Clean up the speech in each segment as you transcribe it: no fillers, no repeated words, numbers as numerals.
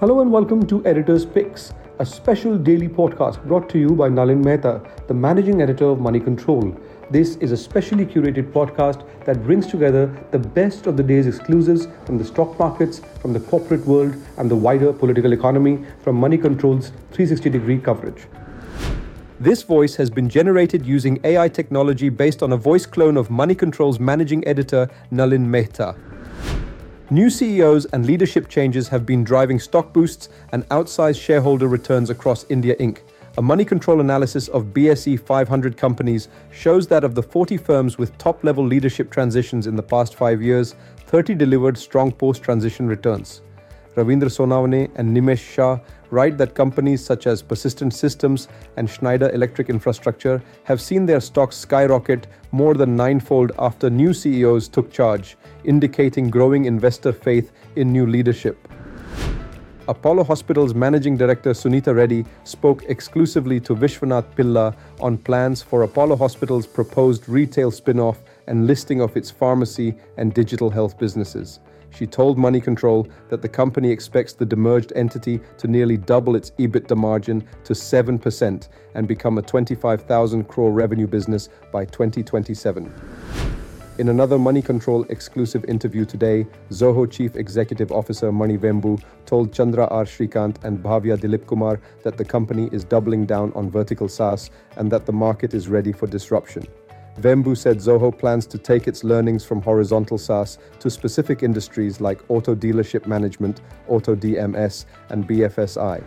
Hello and welcome to Editor's Picks, a special daily podcast brought to you by Nalin Mehta, the managing editor of Money Control. This is a specially curated podcast that brings together the best of the day's exclusives from the stock markets, from the corporate world, and the wider political economy from Money Control's 360-degree coverage. This voice has been generated using AI technology based on a voice clone of Money Control's managing editor, Nalin Mehta. New CEOs and leadership changes have been driving stock boosts and outsized shareholder returns across India Inc. A Money Control analysis of BSE 500 companies shows that of the 40 firms with top-level leadership transitions in the past 5 years, 30 delivered strong post-transition returns. Ravindra Sonavane and Nimesh Shah write that companies such as Persistent Systems and Schneider Electric Infrastructure have seen their stocks skyrocket more than ninefold after new CEOs took charge, indicating growing investor faith in new leadership. Apollo Hospitals Managing Director Sunita Reddy spoke exclusively to Vishwanath Pilla on plans for Apollo Hospitals' proposed retail spin-off and listing of its pharmacy and digital health businesses. She told Money Control that the company expects the demerged entity to nearly double its EBITDA margin to 7% and become a 25,000 crore revenue business by 2027. In another Money Control exclusive interview today, Zoho Chief Executive Officer Mani Vembu told Chandra R. Shrikant and Bhavya Dilip Kumar that the company is doubling down on vertical SaaS and that the market is ready for disruption. Vembu said Zoho plans to take its learnings from horizontal SaaS to specific industries like auto dealership management, auto DMS, and BFSI.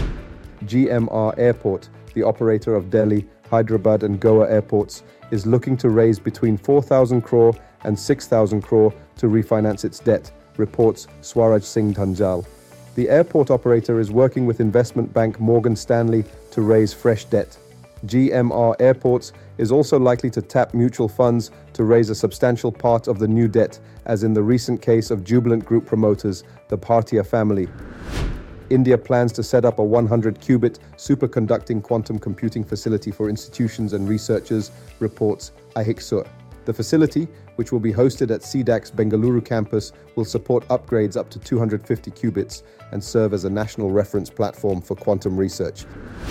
GMR Airport, the operator of Delhi, Hyderabad and Goa airports, is looking to raise between 4,000 crore and 6,000 crore to refinance its debt, reports Swaraj Singh Dhanjal. The airport operator is working with investment bank Morgan Stanley to raise fresh debt. GMR Airports is also likely to tap mutual funds to raise a substantial part of the new debt, as in the recent case of Jubilant Group promoters, the Bhartia family. India plans to set up a 100-qubit superconducting quantum computing facility for institutions and researchers, reports IHIXUR. The facility, which will be hosted at CDAC's Bengaluru campus, will support upgrades up to 250 qubits and serve as a national reference platform for quantum research.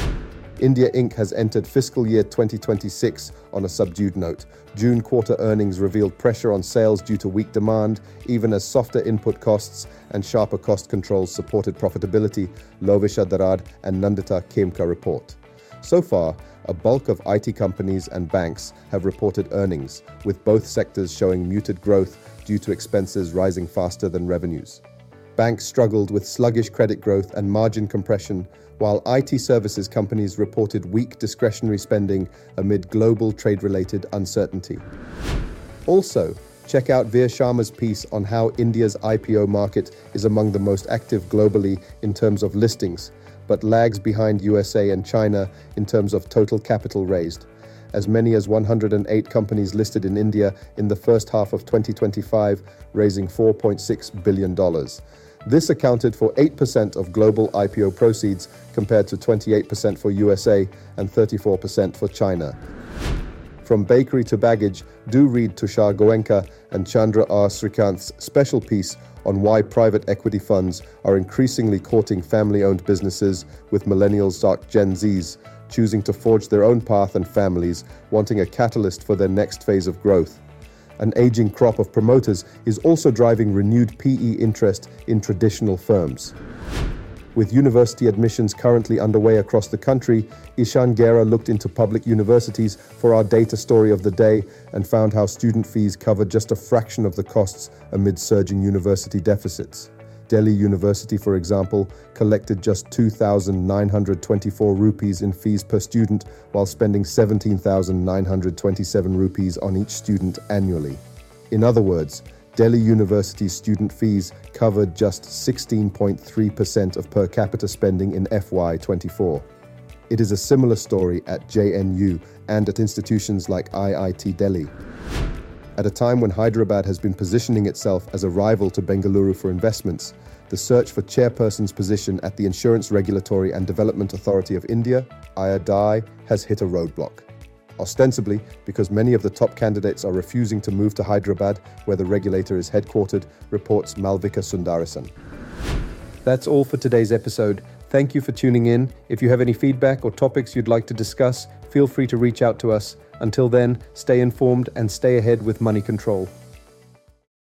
India Inc. has entered fiscal year 2026 on a subdued note. June quarter earnings revealed pressure on sales due to weak demand, even as softer input costs and sharper cost controls supported profitability, Lovisha Darad and Nandita Khemka report. So far, a bulk of IT companies and banks have reported earnings, with both sectors showing muted growth due to expenses rising faster than revenues. Banks struggled with sluggish credit growth and margin compression, while IT services companies reported weak discretionary spending amid global trade-related uncertainty. Also, check out Veer Sharma's piece on how India's IPO market is among the most active globally in terms of listings, but lags behind USA and China in terms of total capital raised. As many as 108 companies listed in India in the first half of 2025, raising $4.6 billion. This accounted for 8% of global IPO proceeds compared to 28% for USA and 34% for China. From bakery to baggage, do read Tushar Goenka and Chandra R. Shrikant's special piece on why private equity funds are increasingly courting family-owned businesses, with millennials Gen Zs choosing to forge their own path and families wanting a catalyst for their next phase of growth. An aging crop of promoters is also driving renewed PE interest in traditional firms. With university admissions currently underway across the country, Ishan Gera looked into public universities for our data story of the day and found how student fees cover just a fraction of the costs amid surging university deficits. Delhi University, for example, collected just 2,924 rupees in fees per student while spending 17,927 rupees on each student annually. In other words, Delhi University's student fees covered just 16.3% of per capita spending in FY24. It is a similar story at JNU and at institutions like IIT Delhi. At a time when Hyderabad has been positioning itself as a rival to Bengaluru for investments, the search for chairperson's position at the Insurance Regulatory and Development Authority of India, IRDAI, has hit a roadblock. Ostensibly because many of the top candidates are refusing to move to Hyderabad, where the regulator is headquartered, reports Malvika Sundarasan. That's all for today's episode. Thank you for tuning in. If you have any feedback or topics you'd like to discuss, feel free to reach out to us. Until then, stay informed and stay ahead with Money Control.